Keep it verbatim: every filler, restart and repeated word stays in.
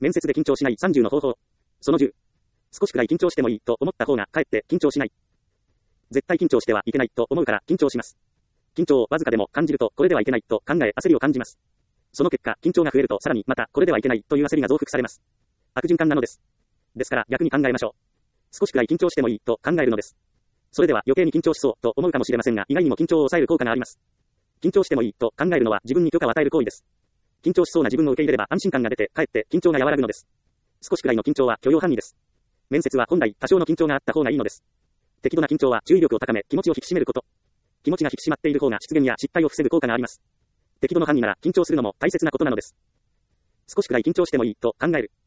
面接で緊張しないさんじゅうの方法。そのじゅう。少しくらい緊張してもいいと思った方がかえって緊張しない。絶対緊張してはいけないと思うから緊張します。緊張をわずかでも感じるとこれではいけないと考え焦りを感じます。その結果緊張が増えるとさらにまたこれではいけないという焦りが増幅されます。悪循環なのです。ですから逆に考えましょう。少しくらい緊張してもいいと考えるのです。それでは余計に緊張しそうと思うかもしれませんが意外にも緊張を抑える効果があります。緊張してもいいと考えるのは自分に許可を与える行為です。緊張しそうな自分を受け入れれば安心感が出てかえって緊張が和らぐのです。少しくらいの緊張は許容範囲です。面接は本来多少の緊張があった方がいいのです。適度な緊張は注意力を高め気持ちを引き締めること。気持ちが引き締まっている方が失言や失敗を防ぐ効果があります。適度の範囲なら緊張するのも大切なことなのです。少しくらい緊張してもいいと考える。